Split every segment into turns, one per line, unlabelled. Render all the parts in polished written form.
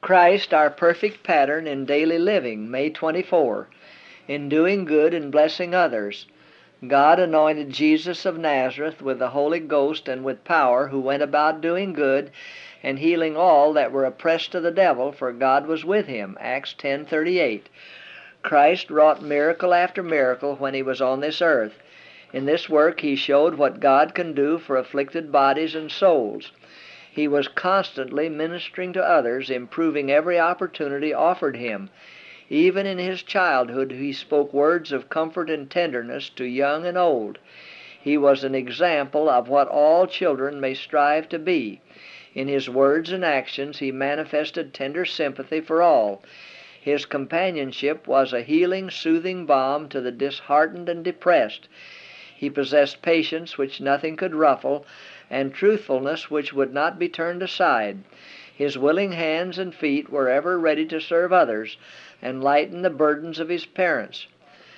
Christ, our perfect pattern in daily living, May 24. In doing good and blessing others. God anointed Jesus of Nazareth with the Holy Ghost and with power, who went about doing good and healing all that were oppressed of the devil, for God was with him. Acts 10:38. Christ wrought miracle after miracle when he was on this earth. In this work he showed what God can do for afflicted bodies and souls. He was constantly ministering to others, improving every opportunity offered him. Even in his childhood he spoke words of comfort and tenderness to young and old. He was an example of what all children may strive to be. In his words and actions he manifested tender sympathy for all. His companionship was a healing, soothing balm to the disheartened and depressed. He possessed patience which nothing could ruffle, and truthfulness which would not be turned aside. His willing hands and feet were ever ready to serve others and lighten the burdens of his parents.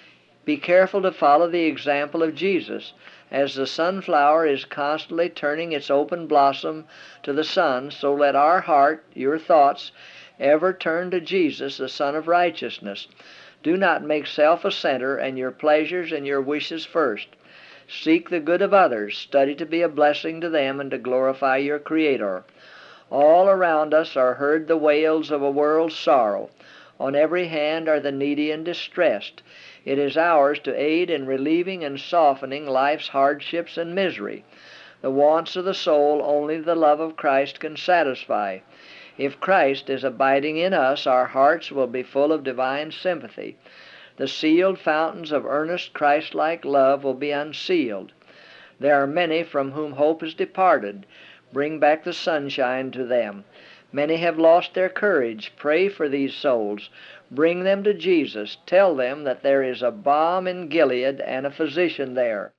Be careful to follow the example of Jesus. As the sunflower is constantly turning its open blossom to the sun, so let our heart, your thoughts, ever turn to Jesus, the Son of Righteousness. Do not make self a center and your pleasures and your wishes first. Seek the good of others. Study to be a blessing to them and to glorify your Creator. All around us are heard the wails of a world's sorrow. On every hand are the needy and distressed. It is ours to aid in relieving and softening life's hardships and misery. The wants of the soul only the love of Christ can satisfy. If Christ is abiding in us, our hearts will be full of divine sympathy. The sealed fountains of earnest Christ-like love will be unsealed. There are many from whom hope is departed. Bring back the sunshine to them. Many have lost their courage. Pray for these souls. Bring them to Jesus. Tell them that there is a balm in Gilead and a physician there.